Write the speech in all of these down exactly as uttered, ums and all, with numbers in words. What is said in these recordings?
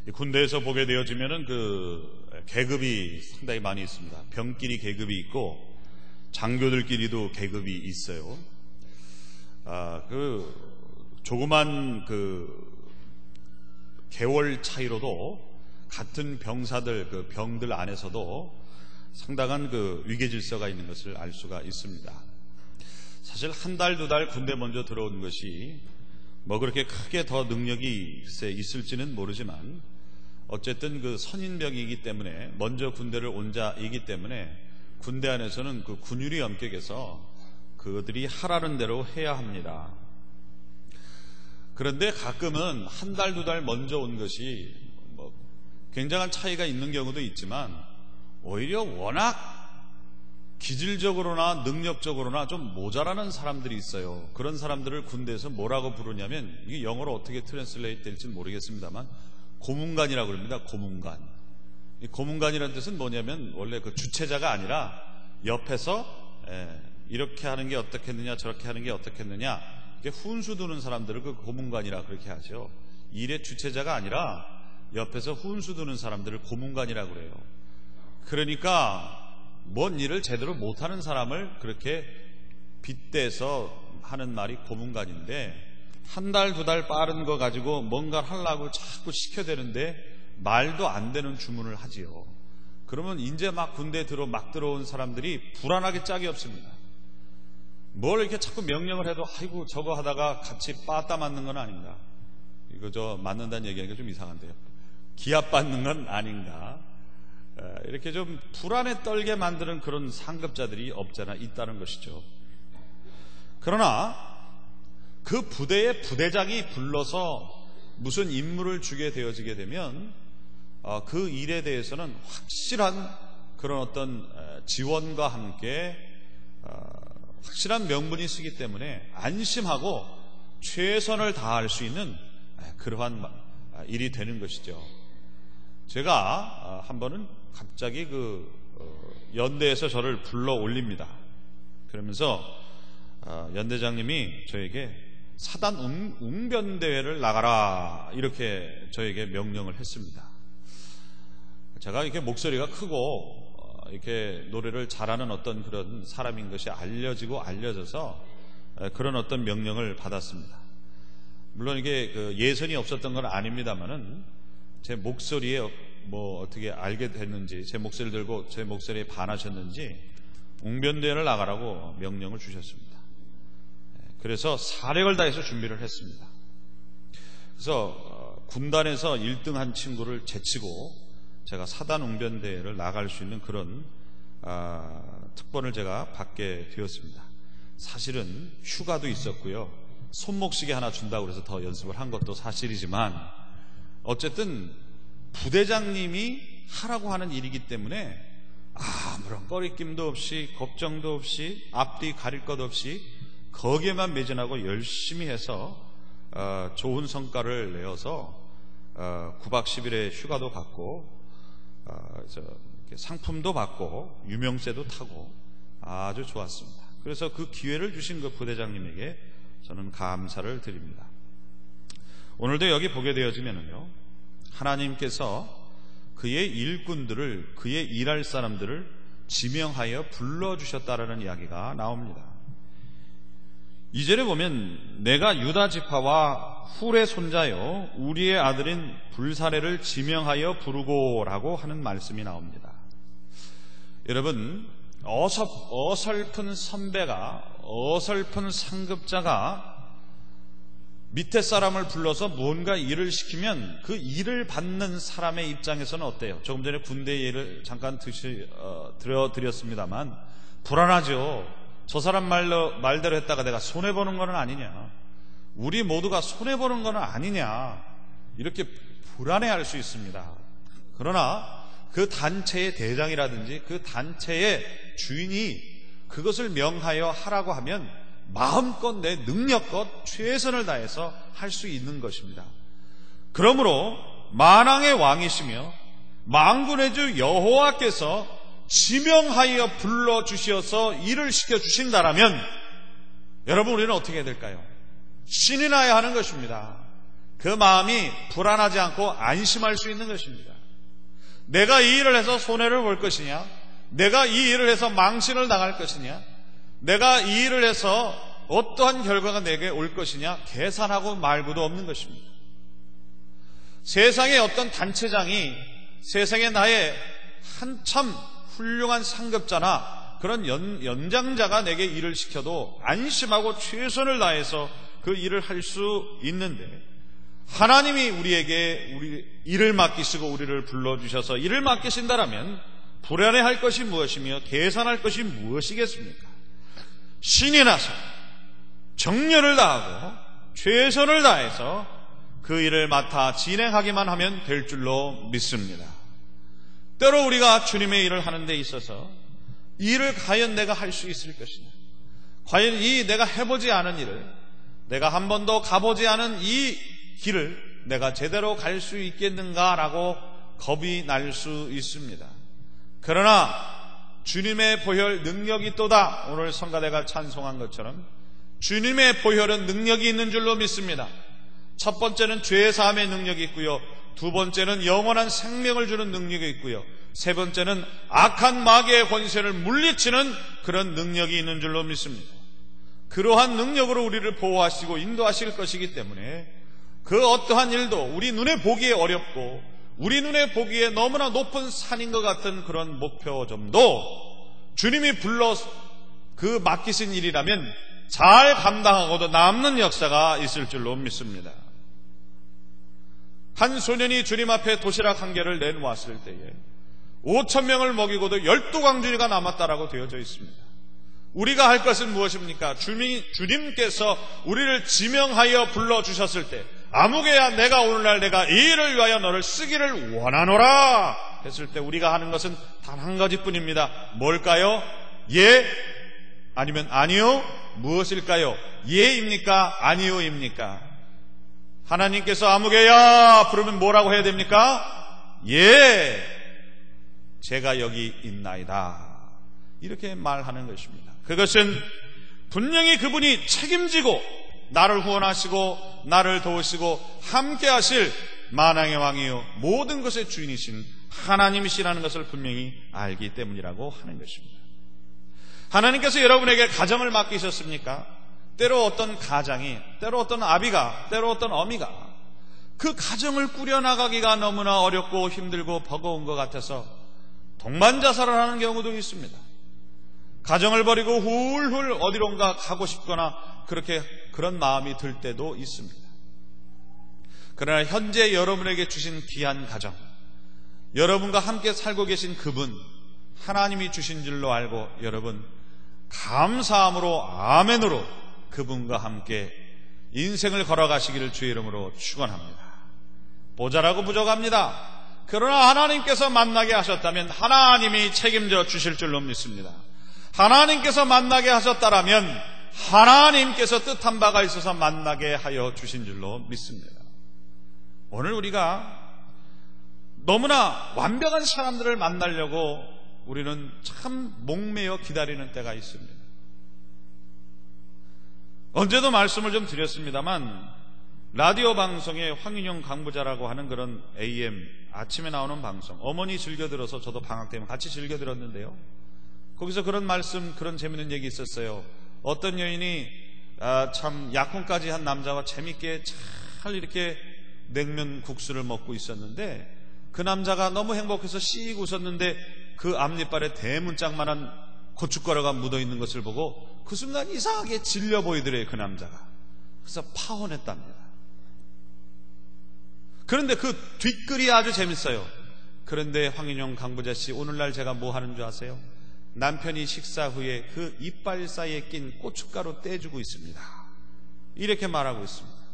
군대에서 보게 되어지면은 그 계급이 상당히 많이 있습니다. 병끼리 계급이 있고 장교들끼리도 계급이 있어요. 아, 그 조그만 그 개월 차이로도 같은 병사들, 그 병들 안에서도 상당한 그 위계 질서가 있는 것을 알 수가 있습니다. 사실 한 달, 두 달 군대 먼저 들어온 것이 뭐 그렇게 크게 더 능력이 있을지는 모르지만 어쨌든 그 선임병이기 때문에 먼저 군대를 온 자이기 때문에 군대 안에서는 그 군율이 엄격해서 그들이 하라는 대로 해야 합니다. 그런데 가끔은 한 달, 두 달 먼저 온 것이 뭐 굉장한 차이가 있는 경우도 있지만 오히려 워낙 기질적으로나 능력적으로나 좀 모자라는 사람들이 있어요. 그런 사람들을 군대에서 뭐라고 부르냐면, 이게 영어로 어떻게 트랜슬레이트 될지 모르겠습니다만 고문관이라고 그럽니다. 고문관. 이 고문관이라는 뜻은 뭐냐면 원래 그 주체자가 아니라 옆에서 에, 이렇게 하는 게 어떻겠느냐 저렇게 하는 게 어떻겠느냐 훈수 두는 사람들을 그 고문관이라 그렇게 하죠. 일의 주체자가 아니라 옆에서 훈수 두는 사람들을 고문관이라고 그래요. 그러니까 뭔 일을 제대로 못하는 사람을 그렇게 빗대서 하는 말이 고문관인데, 한 달, 두 달 빠른 거 가지고 뭔가를 하려고 자꾸 시켜대는데 말도 안 되는 주문을 하지요. 그러면 이제 막 군대에 들어 막 들어온 사람들이 불안하게 짝이 없습니다. 뭘 이렇게 자꾸 명령을 해도 아이고 저거 하다가 같이 빠따 맞는 건 아닌가, 이거 저 맞는다는 얘기하니까 좀 이상한데요. 기합 받는 건 아닌가, 이렇게 좀 불안에 떨게 만드는 그런 상급자들이 없잖아 있다는 것이죠. 그러나 그 부대의 부대장이 불러서 무슨 임무를 주게 되어지게 되면 그 일에 대해서는 확실한 그런 어떤 지원과 함께 확실한 명분이 있기 때문에 안심하고 최선을 다할 수 있는 그러한 일이 되는 것이죠. 제가 한 번은 갑자기 그 연대에서 저를 불러 올립니다. 그러면서 연대장님이 저에게 사단 웅변대회를 나가라 이렇게 저에게 명령을 했습니다. 제가 이렇게 목소리가 크고 이렇게 노래를 잘하는 어떤 그런 사람인 것이 알려지고 알려져서 그런 어떤 명령을 받았습니다. 물론 이게 그 예선이 없었던 건 아닙니다만은 제 목소리에 뭐 어떻게 알게 됐는지, 제 목소리를 들고 제 목소리에 반하셨는지 웅변대회를 나가라고 명령을 주셨습니다. 그래서 사력을 다해서 준비를 했습니다. 그래서 군단에서 일 등 한 친구를 제치고 제가 사단 웅변대회를 나갈 수 있는 그런 아, 특권을 제가 받게 되었습니다. 사실은 휴가도 있었고요, 손목시계 하나 준다고 해서 더 연습을 한 것도 사실이지만 어쨌든 부대장님이 하라고 하는 일이기 때문에 아무런 꺼리낌도 없이 걱정도 없이 앞뒤 가릴 것 없이 거기에만 매진하고 열심히 해서 어, 좋은 성과를 내어서 어, 구 박 십 일의 휴가도 받고 어, 저, 상품도 받고 유명세도 타고 아주 좋았습니다. 그래서 그 기회를 주신 그 부대장님에게 저는 감사를 드립니다. 오늘도 여기 보게 되어지면요, 하나님께서 그의 일꾼들을, 그의 일할 사람들을 지명하여 불러주셨다라는 이야기가 나옵니다. 이 절에 보면 내가 유다 지파와 훌의 손자요 우리의 아들인 불사레를 지명하여 부르고 라고 하는 말씀이 나옵니다. 여러분, 어섭, 어설픈 선배가, 어설픈 상급자가 밑에 사람을 불러서 뭔가 일을 시키면 그 일을 받는 사람의 입장에서는 어때요? 조금 전에 군대 예를 잠깐 드시, 어, 들어드렸습니다만 불안하죠. 저 사람 말로, 말대로 했다가 내가 손해보는 건 아니냐, 우리 모두가 손해보는 건 아니냐, 이렇게 불안해할 수 있습니다. 그러나 그 단체의 대장이라든지 그 단체의 주인이 그것을 명하여 하라고 하면 마음껏 내 능력껏 최선을 다해서 할 수 있는 것입니다. 그러므로 만왕의 왕이시며 만군의 주 여호와께서 지명하여 불러주셔서 일을 시켜주신다라면 여러분, 우리는 어떻게 해야 될까요? 신이 나야 하는 것입니다. 그 마음이 불안하지 않고 안심할 수 있는 것입니다. 내가 이 일을 해서 손해를 볼 것이냐, 내가 이 일을 해서 망신을 당할 것이냐, 내가 이 일을 해서 어떠한 결과가 내게 올 것이냐 계산하고 말고도 없는 것입니다. 세상의 어떤 단체장이 세상에 나의 한참 훌륭한 상급자나 그런 연, 연장자가 내게 일을 시켜도 안심하고 최선을 다해서 그 일을 할 수 있는데, 하나님이 우리에게 우리 일을 맡기시고 우리를 불러주셔서 일을 맡기신다라면 불안해할 것이 무엇이며 계산할 것이 무엇이겠습니까? 신이 나서 정열을 다하고 최선을 다해서 그 일을 맡아 진행하기만 하면 될 줄로 믿습니다. 때로 우리가 주님의 일을 하는 데 있어서 이 일을 과연 내가 할 수 있을 것이냐, 과연 이 내가 해보지 않은 일을, 내가 한 번도 가보지 않은 이 길을 내가 제대로 갈 수 있겠는가라고 겁이 날 수 있습니다. 그러나 주님의 보혈 능력이 있도다. 오늘 성가대가 찬송한 것처럼 주님의 보혈은 능력이 있는 줄로 믿습니다. 첫 번째는 죄사함의 능력이 있고요, 두 번째는 영원한 생명을 주는 능력이 있고요, 세 번째는 악한 마귀의 권세를 물리치는 그런 능력이 있는 줄로 믿습니다. 그러한 능력으로 우리를 보호하시고 인도하실 것이기 때문에 그 어떠한 일도 우리 눈에 보기에 어렵고 우리 눈에 보기에 너무나 높은 산인 것 같은 그런 목표점도 주님이 불러 그 맡기신 일이라면 잘 감당하고도 남는 역사가 있을 줄로 믿습니다. 한 소년이 주님 앞에 도시락 한 개를 내놓았을 때에 오천 명을 먹이고도 열두 광주리가 남았다라고 되어져 있습니다. 우리가 할 것은 무엇입니까? 주님, 주님께서 우리를 지명하여 불러주셨을 때 아무개야 내가 오늘날 내가 이 일을 위하여 너를 쓰기를 원하노라 했을 때 우리가 하는 것은 단 한 가지뿐입니다. 뭘까요? 예? 아니면 아니요? 무엇일까요? 예입니까? 아니요입니까? 하나님께서 아무개야 부르면 뭐라고 해야 됩니까? 예, 제가 여기 있나이다, 이렇게 말하는 것입니다. 그것은 분명히 그분이 책임지고 나를 후원하시고 나를 도우시고 함께 하실 만왕의 왕이요 모든 것의 주인이신 하나님이시라는 것을 분명히 알기 때문이라고 하는 것입니다. 하나님께서 여러분에게 가정을 맡기셨습니까? 때로 어떤 가장이, 때로 어떤 아비가, 때로 어떤 어미가 그 가정을 꾸려나가기가 너무나 어렵고 힘들고 버거운 것 같아서 동반자살을 하는 경우도 있습니다. 가정을 버리고 훌훌 어디론가 가고 싶거나 그렇게 그런 마음이 들 때도 있습니다. 그러나 현재 여러분에게 주신 귀한 가정, 여러분과 함께 살고 계신 그분 하나님이 주신 줄로 알고 여러분 감사함으로 아멘으로 그분과 함께 인생을 걸어가시기를 주의 이름으로 축원합니다. 모자라고 부족합니다. 그러나 하나님께서 만나게 하셨다면 하나님이 책임져 주실 줄로 믿습니다. 하나님께서 만나게 하셨다라면 하나님께서 뜻한 바가 있어서 만나게 하여 주신 줄로 믿습니다. 오늘 우리가 너무나 완벽한 사람들을 만나려고 우리는 참 목매어 기다리는 때가 있습니다. 언제도 말씀을 좀 드렸습니다만 라디오 방송에 황인영 강부자라고 하는 그런 에이엠 아침에 나오는 방송, 어머니 즐겨 들어서 저도 방학 때문에 같이 즐겨 들었는데요, 거기서 그런 말씀, 그런 재밌는 얘기 있었어요. 어떤 여인이 아, 참 약혼까지 한 남자와 재밌게 잘 이렇게 냉면 국수를 먹고 있었는데 그 남자가 너무 행복해서 씩 웃었는데 그 앞니빨에 대문짝만한 고춧가루가 묻어있는 것을 보고 그 순간 이상하게 질려 보이더래요, 그 남자가. 그래서 파혼했답니다. 그런데 그 뒷글이 아주 재밌어요. 그런데 황인영 강부자씨, 오늘날 제가 뭐 하는 줄 아세요? 남편이 식사 후에 그 이빨 사이에 낀 고춧가루 떼주고 있습니다, 이렇게 말하고 있습니다.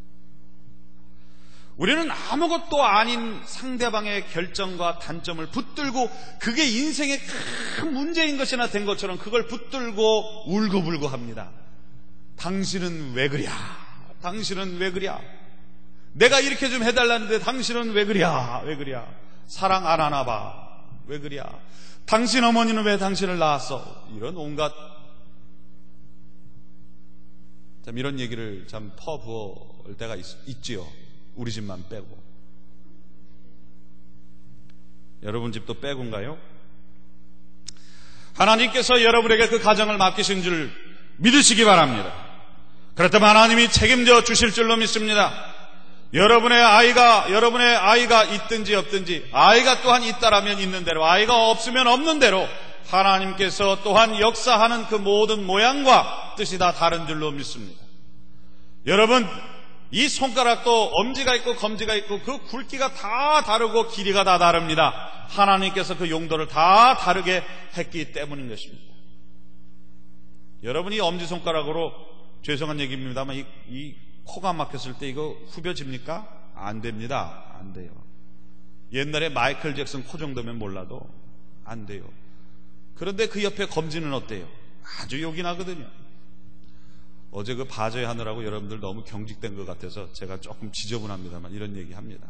우리는 아무것도 아닌 상대방의 결정과 단점을 붙들고 그게 인생의 큰 문제인 것이나 된 것처럼 그걸 붙들고 울고불고 합니다. 당신은 왜 그랴? 당신은 왜 그랴? 내가 이렇게 좀 해달라는데 당신은 왜 그랴? 왜 그랴? 사랑 안 하나 봐. 왜 그랴? 당신 어머니는 왜 당신을 낳았어? 이런 온갖 참 이런 얘기를 참 퍼부을 때가 있, 있지요. 우리 집만 빼고. 여러분 집도 빼고인가요? 하나님께서 여러분에게 그 가정을 맡기신 줄 믿으시기 바랍니다. 그렇다면 하나님이 책임져 주실 줄로 믿습니다. 여러분의 아이가 여러분의 아이가 있든지 없든지, 아이가 또한 있다라면 있는 대로, 아이가 없으면 없는 대로 하나님께서 또한 역사하는 그 모든 모양과 뜻이 다 다른 줄로 믿습니다. 여러분, 이 손가락도 엄지가 있고 검지가 있고 그 굵기가 다 다르고 길이가 다 다릅니다. 하나님께서 그 용도를 다 다르게 했기 때문인 것입니다. 여러분이 엄지손가락으로, 죄송한 얘기입니다만, 이, 이 코가 막혔을 때 이거 후벼집니까? 안 됩니다. 안 돼요. 옛날에 마이클 잭슨 코 정도면 몰라도 안 돼요. 그런데 그 옆에 검지는 어때요? 아주 요긴하거든요. 어제 그 바저에 하느라고 여러분들 너무 경직된 것 같아서 제가 조금 지저분합니다만 이런 얘기 합니다.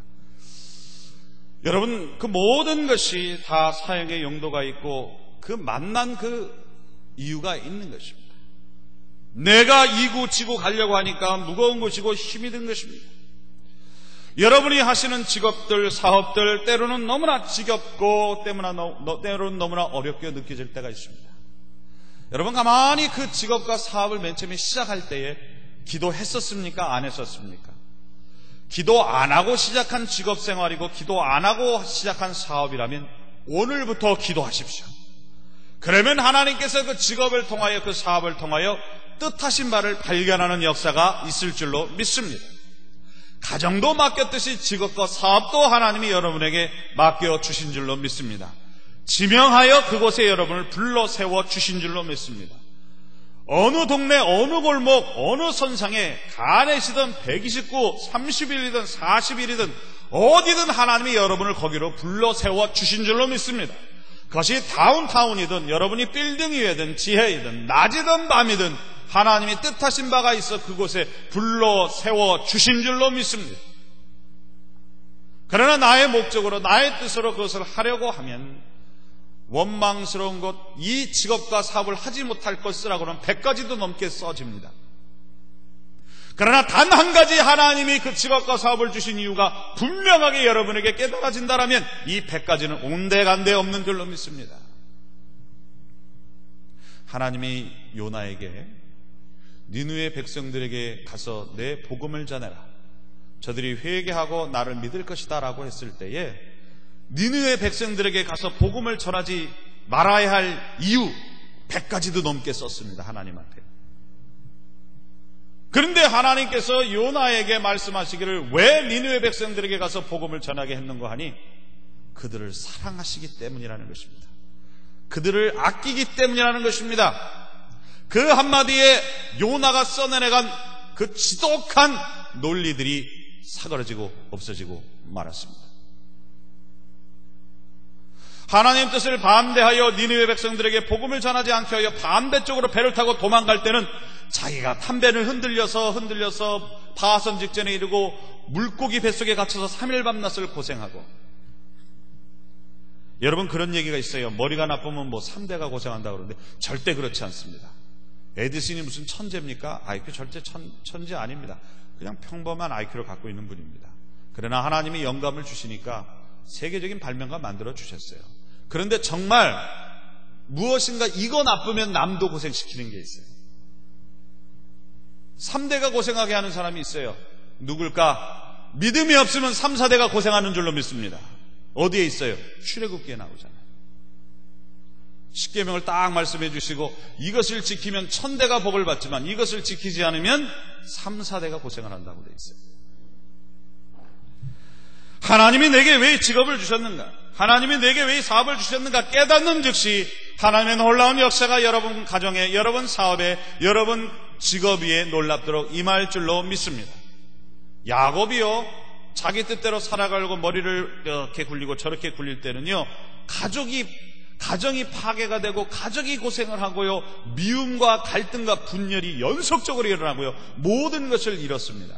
여러분, 그 모든 것이 다 사역의 용도가 있고 그 만난 그 이유가 있는 것입니다. 내가 이구 지고 가려고 하니까 무거운 것이고 힘이 든 것입니다. 여러분이 하시는 직업들, 사업들, 때로는 너무나 지겹고 때로는 너무나 어렵게 느껴질 때가 있습니다. 여러분, 가만히 그 직업과 사업을 맨 처음에 시작할 때에 기도했었습니까? 안 했었습니까? 기도 안 하고 시작한 직업 생활이고 기도 안 하고 시작한 사업이라면 오늘부터 기도하십시오. 그러면 하나님께서 그 직업을 통하여, 그 사업을 통하여 뜻하신 바를 발견하는 역사가 있을 줄로 믿습니다. 가정도 맡겼듯이 직업과 사업도 하나님이 여러분에게 맡겨주신 줄로 믿습니다. 지명하여 그곳에 여러분을 불러 세워 주신 줄로 믿습니다. 어느 동네, 어느 골목, 어느 선상에 가내시든 백이십구, 삼십 일이든 사십 일이든 어디든 하나님이 여러분을 거기로 불러 세워 주신 줄로 믿습니다. 그것이 다운타운이든 여러분이 빌딩 위에든 지하이든 낮이든 밤이든 하나님이 뜻하신 바가 있어 그곳에 불러 세워 주신 줄로 믿습니다. 그러나 나의 목적으로, 나의 뜻으로 그것을 하려고 하면 원망스러운 것, 이 직업과 사업을 하지 못할 것이라고는 백 가지도 넘게 써집니다. 그러나 단 한 가지 하나님이 그 직업과 사업을 주신 이유가 분명하게 여러분에게 깨달아진다면 이 백 가지는 온데간데 없는 줄로 믿습니다. 하나님이 요나에게 니느웨 백성들에게 가서 내 복음을 전해라, 저들이 회개하고 나를 믿을 것이다 라고 했을 때에 니느웨 백성들에게 가서 복음을 전하지 말아야 할 이유 백 가지도 넘게 썼습니다. 하나님한테. 그런데 하나님께서 요나에게 말씀하시기를 왜 니느웨 백성들에게 가서 복음을 전하게 했는가 하니 그들을 사랑하시기 때문이라는 것입니다. 그들을 아끼기 때문이라는 것입니다. 그 한마디에 요나가 써내려간 그 지독한 논리들이 사그러지고 없어지고 말았습니다. 하나님 뜻을 반대하여 니느웨 백성들에게 복음을 전하지 않게 하여 반대쪽으로 배를 타고 도망갈 때는 자기가 탄배를 흔들려서 흔들려서 파선 직전에 이르고 물고기 뱃속에 갇혀서 삼 일 밤낮을 고생하고, 여러분 그런 얘기가 있어요. 머리가 나쁘면 뭐 삼 대가 고생한다고 그러는데 절대 그렇지 않습니다. 에디슨이 무슨 천재입니까? 아이큐 절대 천, 천재 아닙니다. 그냥 평범한 아이큐를 갖고 있는 분입니다. 그러나 하나님이 영감을 주시니까 세계적인 발명가 만들어 주셨어요. 그런데 정말 무엇인가 이거 나쁘면 남도 고생시키는 게 있어요. 삼 대가 고생하게 하는 사람이 있어요. 누굴까? 믿음이 없으면 삼, 사 대가 고생하는 줄로 믿습니다. 어디에 있어요? 출애굽기에 나오잖아요. 십계명을 딱 말씀해 주시고 이것을 지키면 천 대가 복을 받지만 이것을 지키지 않으면 삼, 사 대가 고생을 한다고 되어 있어요. 하나님이 내게 왜 직업을 주셨는가? 하나님이 내게 왜 사업을 주셨는가? 깨닫는 즉시 하나님의 놀라운 역사가 여러분 가정에, 여러분 사업에, 여러분 직업 위에 놀랍도록 임할 줄로 믿습니다. 야곱이요, 자기 뜻대로 살아가려고 머리를 이렇게 굴리고 저렇게 굴릴 때는요, 가족이 가정이 파괴가 되고 가족이 고생을 하고요, 미움과 갈등과 분열이 연속적으로 일어나고요, 모든 것을 잃었습니다.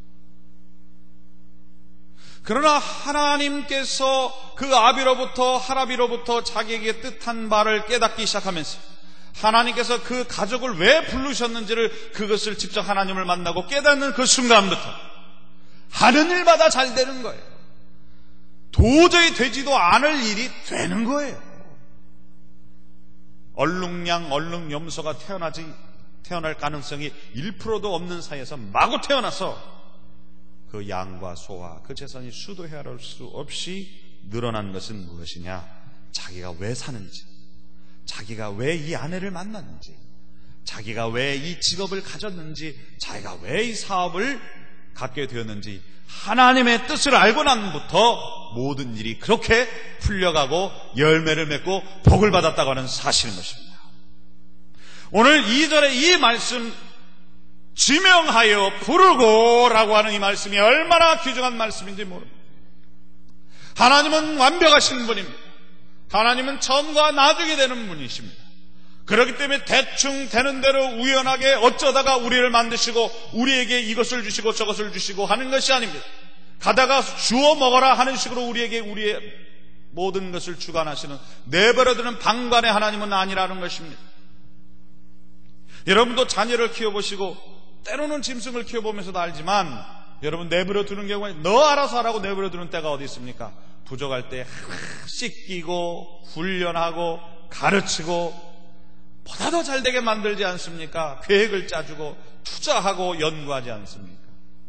그러나 하나님께서 그 아비로부터 하라비로부터 자기에게 뜻한 바를 깨닫기 시작하면서 하나님께서 그 가족을 왜 부르셨는지를, 그것을 직접 하나님을 만나고 깨닫는 그 순간부터 하는 일마다 잘 되는 거예요. 도저히 되지도 않을 일이 되는 거예요. 얼룩양, 얼룩염소가 태어나지, 태어날 가능성이 일 퍼센트도 없는 사이에서 마구 태어나서 그 양과 소와 그 재산이 수도 헤아릴 수 없이 늘어난 것은 무엇이냐? 자기가 왜 사는지, 자기가 왜 이 아내를 만났는지, 자기가 왜 이 직업을 가졌는지, 자기가 왜 이 사업을 갖게 되었는지 하나님의 뜻을 알고 난부터 모든 일이 그렇게 풀려가고 열매를 맺고 복을 받았다고 하는 사실인 것입니다. 오늘 이 절에 이 말씀 지명하여 부르고 라고 하는 이 말씀이 얼마나 귀중한 말씀인지 모릅니다. 하나님은 완벽하신 분입니다. 하나님은 처음과 나중에 되는 분이십니다. 그렇기 때문에 대충 되는 대로 우연하게 어쩌다가 우리를 만드시고 우리에게 이것을 주시고 저것을 주시고 하는 것이 아닙니다. 가다가 주워 먹어라 하는 식으로 우리에게 우리의 모든 것을 주관하시는 내버려두는 방관의 하나님은 아니라는 것입니다. 여러분도 자녀를 키워보시고 때로는 짐승을 키워보면서도 알지만 여러분 내버려두는 경우에 너 알아서 하라고 내버려두는 때가 어디 있습니까? 부족할 때 씻기고 훈련하고 가르치고 보다 더 잘되게 만들지 않습니까? 계획을 짜주고 투자하고 연구하지 않습니까?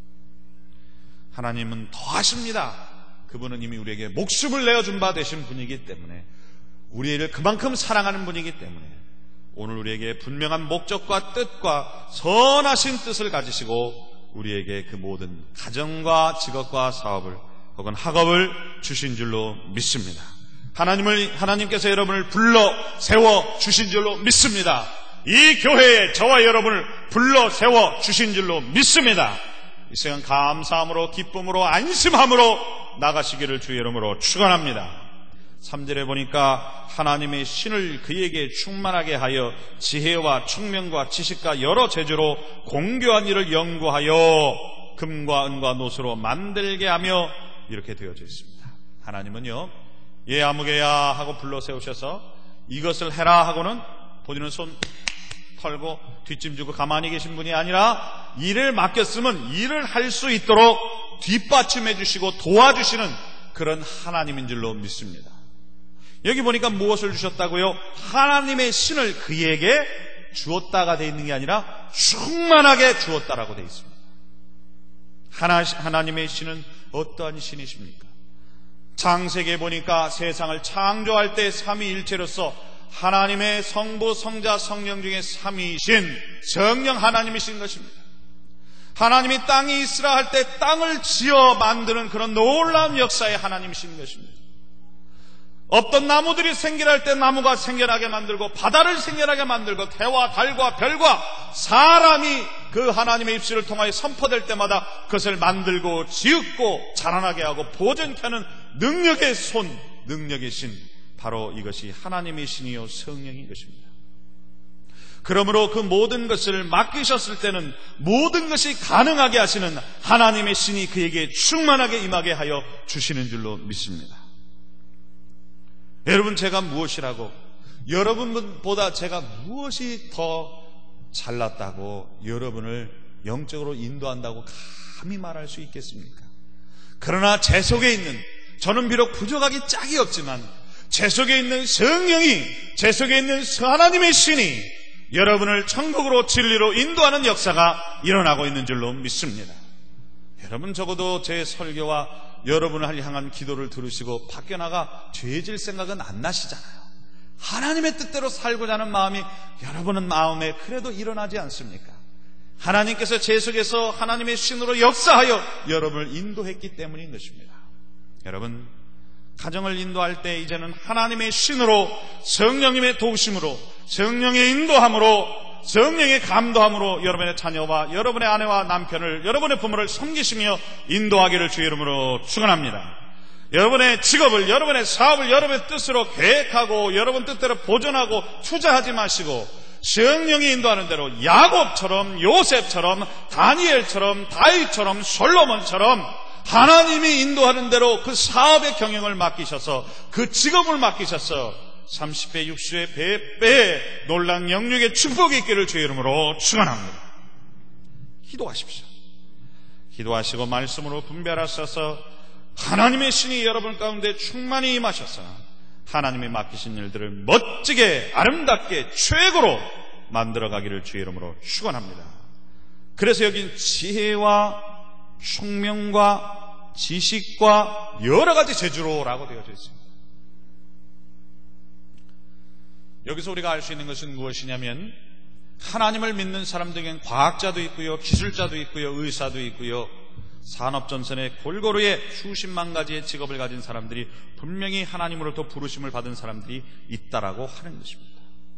하나님은 더 하십니다. 그분은 이미 우리에게 목숨을 내어준 바 되신 분이기 때문에, 우리를 그만큼 사랑하는 분이기 때문에 오늘 우리에게 분명한 목적과 뜻과 선하신 뜻을 가지시고 우리에게 그 모든 가정과 직업과 사업을 혹은 학업을 주신 줄로 믿습니다. 하나님을, 하나님께서 여러분을 불러 세워 주신 줄로 믿습니다. 이 교회에 저와 여러분을 불러 세워 주신 줄로 믿습니다. 이 시간 감사함으로 기쁨으로 안심함으로 나가시기를 주의 이름으로 축원합니다. 삼 절에 보니까 하나님의 신을 그에게 충만하게 하여 지혜와 총명과 지식과 여러 재주로 공교한 일을 연구하여 금과 은과 노수로 만들게 하며 이렇게 되어져 있습니다. 하나님은요, 예 아무개야 하고 불러 세우셔서 이것을 해라 하고는 본인은 손 털고 뒷짐지고 가만히 계신 분이 아니라 일을 맡겼으면 일을 할 수 있도록 뒷받침해 주시고 도와주시는 그런 하나님인 줄로 믿습니다. 여기 보니까 무엇을 주셨다고요? 하나님의 신을 그에게 주었다가 되어 있는 게 아니라 충만하게 주었다라고 되어 있습니다. 하나, 하나님의 신은 어떠한 신이십니까? 창세기에 보니까 세상을 창조할 때 삼위일체로서 하나님의 성부, 성자, 성령 중에 삼위이신 성령 하나님이신 것입니다. 하나님이 땅이 있으라 할 때 땅을 지어 만드는 그런 놀라운 역사의 하나님이신 것입니다. 없던 나무들이 생겨날 때 나무가 생겨나게 만들고 바다를 생겨나게 만들고 해와 달과 별과 사람이 그 하나님의 입술을 통하여 선포될 때마다 그것을 만들고 지었고 자라나게 하고 보존케 하는 능력의 손, 능력의 신, 바로 이것이 하나님의 신이요 성령인 것입니다. 그러므로 그 모든 것을 맡기셨을 때는 모든 것이 가능하게 하시는 하나님의 신이 그에게 충만하게 임하게 하여 주시는 줄로 믿습니다. 여러분, 제가 무엇이라고, 여러분보다 제가 무엇이 더 잘났다고 여러분을 영적으로 인도한다고 감히 말할 수 있겠습니까? 그러나 제 속에 있는, 저는 비록 부족하기 짝이 없지만 제 속에 있는 성령이, 제 속에 있는 하나님의 신이 여러분을 천국으로 진리로 인도하는 역사가 일어나고 있는 줄로 믿습니다. 여러분, 적어도 제 설교와 여러분을 향한 기도를 들으시고 밖에 나가 죄질 생각은 안 나시잖아요. 하나님의 뜻대로 살고자 하는 마음이 여러분은 마음에 그래도 일어나지 않습니까? 하나님께서 제 속에서 하나님의 신으로 역사하여 여러분을 인도했기 때문인 것입니다. 여러분, 가정을 인도할 때 이제는 하나님의 신으로, 성령님의 도우심으로, 성령의 인도함으로, 성령의 감도함으로 여러분의 자녀와 여러분의 아내와 남편을, 여러분의 부모를 섬기시며 인도하기를 주의 이름으로 축원합니다. 여러분의 직업을, 여러분의 사업을 여러분의 뜻으로 계획하고 여러분 뜻대로 보존하고 투자하지 마시고 성령이 인도하는 대로 야곱처럼, 요셉처럼, 다니엘처럼, 다윗처럼, 솔로몬처럼 하나님이 인도하는 대로 그 사업의 경영을 맡기셔서 그 직업을 맡기셔서 삼십 배, 육십 배, 백 배의 놀라운 영육의 축복이 있기를 주의 이름으로 축원합니다. 기도하십시오. 기도하시고 말씀으로 분별하셔서 하나님의 신이 여러분 가운데 충만히 임하셔서 하나님이 맡기신 일들을 멋지게 아름답게 최고로 만들어가기를 주의 이름으로 축원합니다. 그래서 여긴 지혜와 총명과 지식과 여러 가지 재주로라고 되어져 있습니다. 여기서 우리가 알 수 있는 것은 무엇이냐면 하나님을 믿는 사람들에겐 과학자도 있고요, 기술자도 있고요, 의사도 있고요, 산업전선의 골고루에 수십만 가지의 직업을 가진 사람들이 분명히 하나님으로부터 부르심을 받은 사람들이 있다라고 하는 것입니다.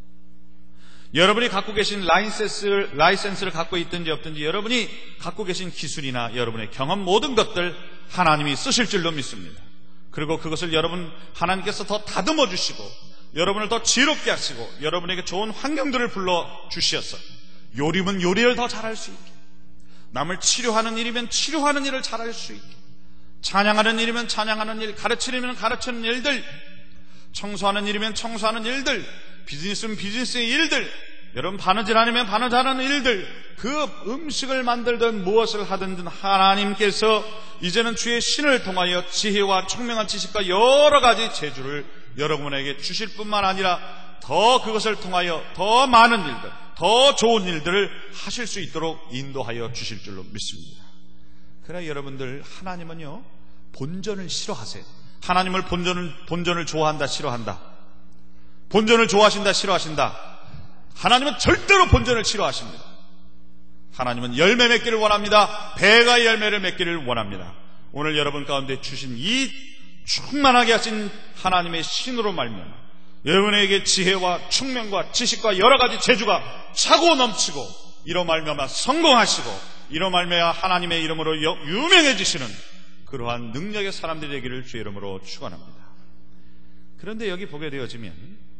여러분이 갖고 계신 라이센스를, 라이센스를 갖고 있든지 없든지 여러분이 갖고 계신 기술이나 여러분의 경험 모든 것들 하나님이 쓰실 줄로 믿습니다. 그리고 그것을 여러분 하나님께서 더 다듬어 주시고 여러분을 더 지혜롭게 하시고 여러분에게 좋은 환경들을 불러주시어서 요리면 요리를 더 잘할 수 있게, 남을 치료하는 일이면 치료하는 일을 잘할 수 있게, 찬양하는 일이면 찬양하는 일, 가르치는 일이면 가르치는 일들, 청소하는 일이면 청소하는 일들, 비즈니스면 비즈니스의 일들, 여러분 바느질 아니면 바느질하는 일들, 그 음식을 만들든 무엇을 하든 하나님께서 이제는 주의 신을 통하여 지혜와 총명한 지식과 여러 가지 재주를 여러분에게 주실 뿐만 아니라 더 그것을 통하여 더 많은 일들, 더 좋은 일들을 하실 수 있도록 인도하여 주실 줄로 믿습니다. 그러나 여러분들 하나님은요 본전을 싫어하세요. 하나님을 본전을, 본전을 좋아한다 싫어한다, 본전을 좋아하신다 싫어하신다. 하나님은 절대로 본전을 싫어하십니다. 하나님은 열매 맺기를 원합니다. 배가 열매를 맺기를 원합니다. 오늘 여러분 가운데 주신 이 충만하게 하신 하나님의 신으로 말미암아 여러분에게 지혜와 총명과 지식과 여러 가지 재주가 차고 넘치고 이로 말미암아 성공하시고 이로 말미암아 하나님의 이름으로 유명해지시는 그러한 능력의 사람들이 되기를 주의 이름으로 축원합니다. 그런데 여기 보게 되어지면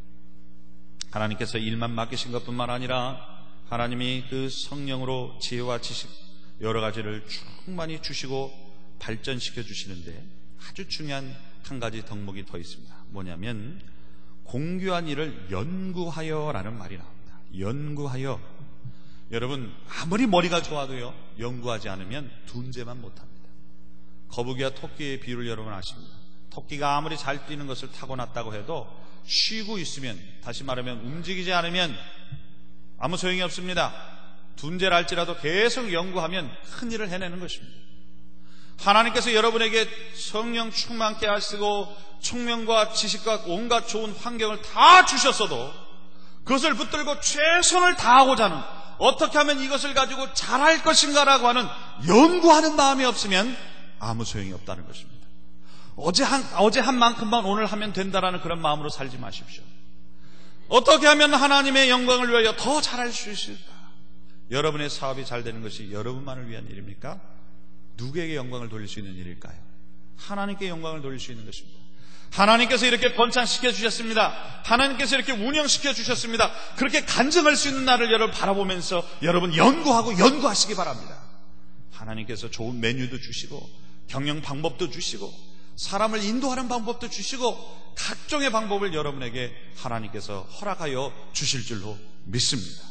하나님께서 일만 맡기신 것뿐만 아니라 하나님이 그 성령으로 지혜와 지식 여러 가지를 충만히 주시고 발전시켜 주시는데 아주 중요한 한 가지 덕목이 더 있습니다. 뭐냐면 공교한 일을 연구하여라는 말이 나옵니다. 연구하여. 여러분 아무리 머리가 좋아도요 연구하지 않으면 둔재만 못합니다. 거북이와 토끼의 비유를 여러분 아십니다. 토끼가 아무리 잘 뛰는 것을 타고났다고 해도 쉬고 있으면, 다시 말하면 움직이지 않으면 아무 소용이 없습니다. 둔재를 할지라도 계속 연구하면 큰 일을 해내는 것입니다. 하나님께서 여러분에게 성령 충만케 하시고 총명과 지식과 온갖 좋은 환경을 다 주셨어도 그것을 붙들고 최선을 다하고자 하는, 어떻게 하면 이것을 가지고 잘할 것인가라고 하는 연구하는 마음이 없으면 아무 소용이 없다는 것입니다. 어제 한, 어제 한 만큼만 오늘 하면 된다라는 그런 마음으로 살지 마십시오. 어떻게 하면 하나님의 영광을 위하여 더 잘할 수 있을까? 여러분의 사업이 잘 되는 것이 여러분만을 위한 일입니까? 누구에게 영광을 돌릴 수 있는 일일까요? 하나님께 영광을 돌릴 수 있는 것입니다. 하나님께서 이렇게 번창시켜 주셨습니다. 하나님께서 이렇게 운영시켜 주셨습니다. 그렇게 간증할 수 있는 날을 여러분 바라보면서 여러분 연구하고 연구하시기 바랍니다. 하나님께서 좋은 메뉴도 주시고 경영 방법도 주시고 사람을 인도하는 방법도 주시고 각종의 방법을 여러분에게 하나님께서 허락하여 주실 줄로 믿습니다.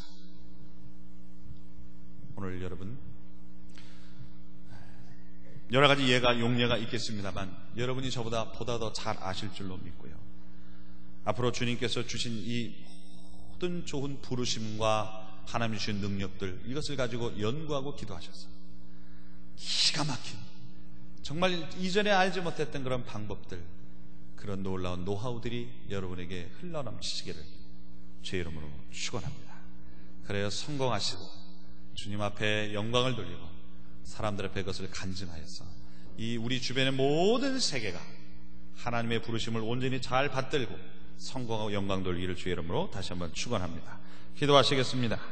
오늘 여러분 여러 가지 예가 용례가 있겠습니다만 여러분이 저보다 보다 더 잘 아실 줄로 믿고요. 앞으로 주님께서 주신 이 모든 좋은 부르심과 하나님이 주신 능력들, 이것을 가지고 연구하고 기도하셨어요. 기가 막힌, 정말 이전에 알지 못했던 그런 방법들, 그런 놀라운 노하우들이 여러분에게 흘러넘치시기를 주의 이름으로 축원합니다. 그래야 성공하시고 주님 앞에 영광을 돌리고 사람들 앞에 그것을 간증하여서 이 우리 주변의 모든 세계가 하나님의 부르심을 온전히 잘 받들고 성공하고 영광 돌리기를 주의 이름으로 다시 한번 축원합니다. 기도하시겠습니다.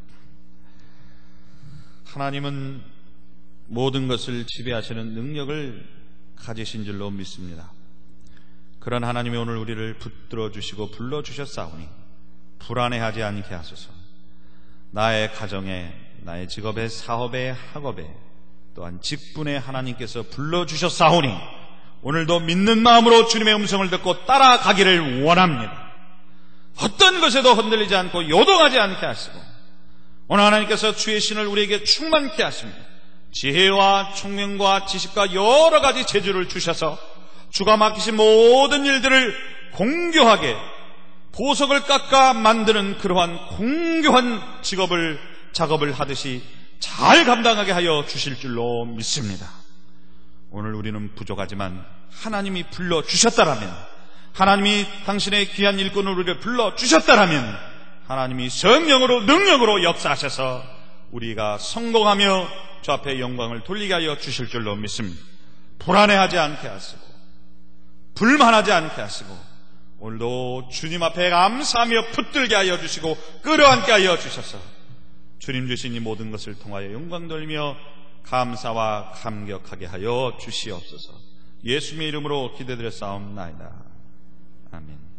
하나님은 모든 것을 지배하시는 능력을 가지신 줄로 믿습니다. 그런 하나님이 오늘 우리를 붙들어 주시고 불러 주셨사오니 불안해하지 않게 하소서. 나의 가정에, 나의 직업에, 사업에, 학업에, 또한 직분에 하나님께서 불러주셨사오니 오늘도 믿는 마음으로 주님의 음성을 듣고 따라가기를 원합니다. 어떤 것에도 흔들리지 않고 요동하지 않게 하시고 오늘 하나님께서 주의 신을 우리에게 충만케 하십니다. 지혜와 총명과 지식과 여러 가지 재주를 주셔서 주가 맡기신 모든 일들을 공교하게 보석을 깎아 만드는 그러한 공교한 직업을 작업을 하듯이 잘 감당하게 하여 주실 줄로 믿습니다. 오늘 우리는 부족하지만 하나님이 불러주셨다라면, 하나님이 당신의 귀한 일꾼으로 우리를 불러주셨다라면 하나님이 성령으로 능력으로 역사하셔서 우리가 성공하며 주 앞에 영광을 돌리게 하여 주실 줄로 믿습니다. 불안해하지 않게 하시고 불만하지 않게 하시고 오늘도 주님 앞에 감사하며 붙들게 하여 주시고 끌어안게 하여 주셔서 주님 주신 이 모든 것을 통하여 영광 돌리며 감사와 감격하게 하여 주시옵소서. 예수님의 이름으로 기도드려 싸움나이다. 아멘.